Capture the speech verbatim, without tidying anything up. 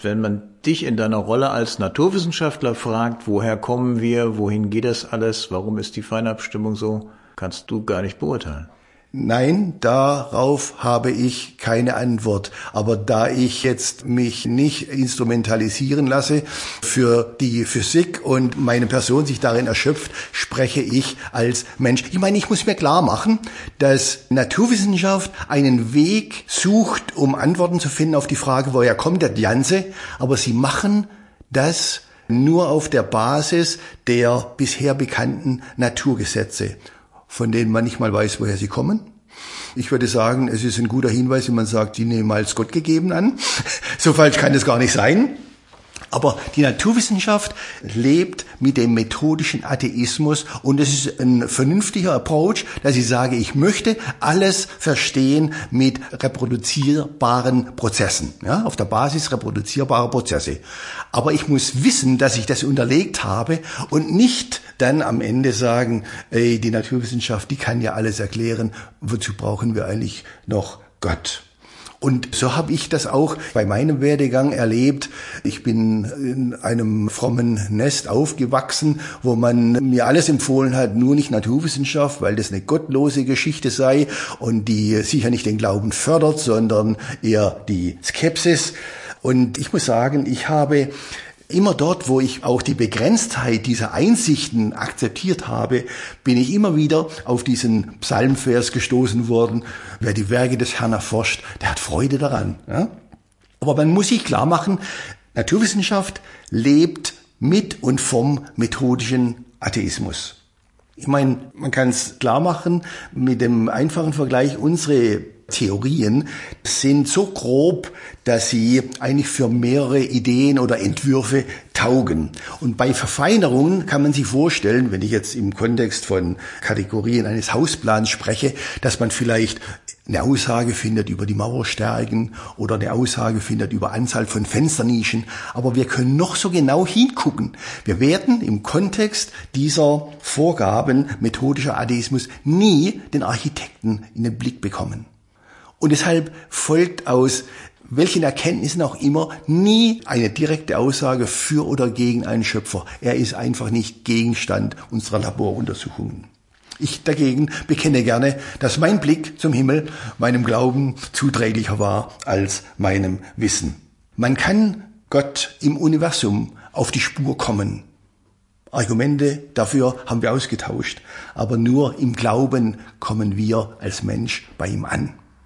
Wenn man dich in deiner Rolle als Naturwissenschaftler fragt, woher kommen wir, wohin geht das alles, warum ist die Feinabstimmung so, kannst du gar nicht beurteilen. Nein, darauf habe ich keine Antwort. Aber da ich jetzt mich nicht instrumentalisieren lasse für die Physik und meine Person sich darin erschöpft, spreche ich als Mensch. Ich meine, ich muss mir klar machen, dass Naturwissenschaft einen Weg sucht, um Antworten zu finden auf die Frage, woher kommt der Ganze. Aber sie machen das nur auf der Basis der bisher bekannten Naturgesetze, von denen man nicht mal weiß, woher sie kommen. Ich würde sagen, es ist ein guter Hinweis, wenn man sagt, die nehmen als Gott gegeben an. So falsch kann es gar nicht sein. Aber die Naturwissenschaft lebt mit dem methodischen Atheismus und es ist ein vernünftiger Approach, dass ich sage, ich möchte alles verstehen mit reproduzierbaren Prozessen, ja, auf der Basis reproduzierbarer Prozesse. Aber ich muss wissen, dass ich das unterlegt habe und nicht dann am Ende sagen, ey, die Naturwissenschaft, die kann ja alles erklären, wozu brauchen wir eigentlich noch Gott? Und so habe ich das auch bei meinem Werdegang erlebt. Ich bin in einem frommen Nest aufgewachsen, wo man mir alles empfohlen hat, nur nicht Naturwissenschaft, weil das eine gottlose Geschichte sei und die sicher nicht den Glauben fördert, sondern eher die Skepsis. Und ich muss sagen, ich habe immer dort, wo ich auch die Begrenztheit dieser Einsichten akzeptiert habe, bin ich immer wieder auf diesen Psalmvers gestoßen worden. Wer die Werke des Herrn erforscht, der hat Freude daran. Ja? Aber man muss sich klar machen, Naturwissenschaft lebt mit und vom methodischen Atheismus. Ich meine, man kann es klar machen mit dem einfachen Vergleich, unsere Theorien sind so grob, dass sie eigentlich für mehrere Ideen oder Entwürfe taugen. Und bei Verfeinerungen kann man sich vorstellen, wenn ich jetzt im Kontext von Kategorien eines Hausplans spreche, dass man vielleicht eine Aussage findet über die Mauerstärken oder eine Aussage findet über Anzahl von Fensternischen. Aber wir können noch so genau hingucken. Wir werden im Kontext dieser Vorgaben methodischer Atheismus nie den Architekten in den Blick bekommen. Und deshalb folgt aus welchen Erkenntnissen auch immer nie eine direkte Aussage für oder gegen einen Schöpfer. Er ist einfach nicht Gegenstand unserer Laboruntersuchungen. Ich dagegen bekenne gerne, dass mein Blick zum Himmel meinem Glauben zuträglicher war als meinem Wissen. Man kann Gott im Universum auf die Spur kommen. Argumente dafür haben wir ausgetauscht, aber nur im Glauben kommen wir als Mensch bei ihm an.